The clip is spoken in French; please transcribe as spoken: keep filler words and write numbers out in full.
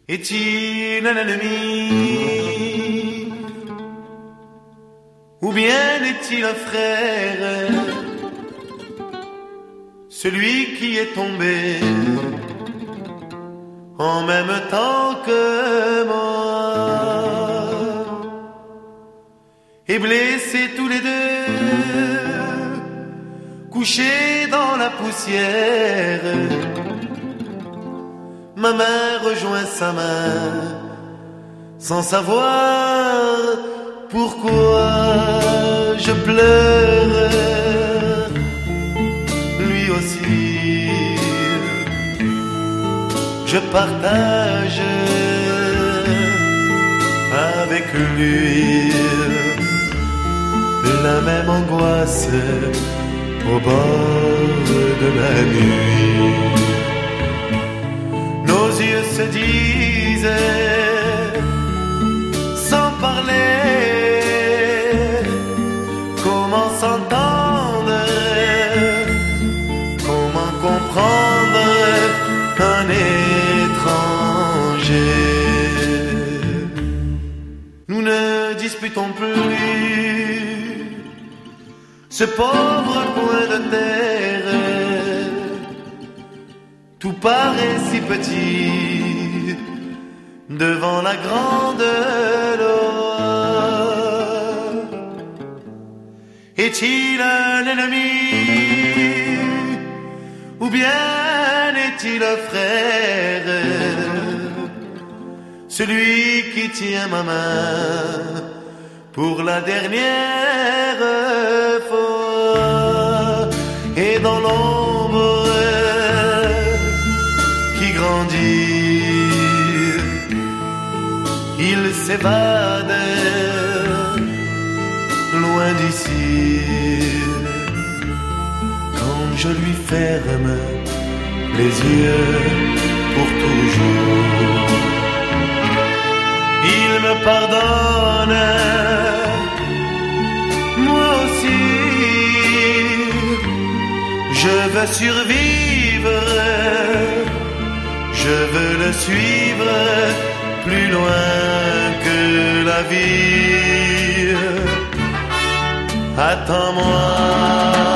Est-il un ennemi ou bien est-il un frère, celui qui est tombé en même temps que moi et blessés tous les deux, couchés dans la poussière, ma main rejoint sa main sans savoir pourquoi je pleure, lui aussi. Je partage avec lui la même angoisse au bord de la nuit. Nos yeux se disent sans parler, comment s'entendre, comment comprendre un étranger. Nous ne disputons plus ce pauvre coin de terre, tout paraît si petit devant la grande loi. Est-il un ennemi ou bien est-il un frère, celui qui tient ma main pour la dernière fois, et dans l'ombre qui grandit, il s'évade loin d'ici. Quand je lui ferme les yeux pour toujours, il me pardonne, moi aussi. Je veux survivre, je veux le suivre plus loin que la vie. Attends-moi.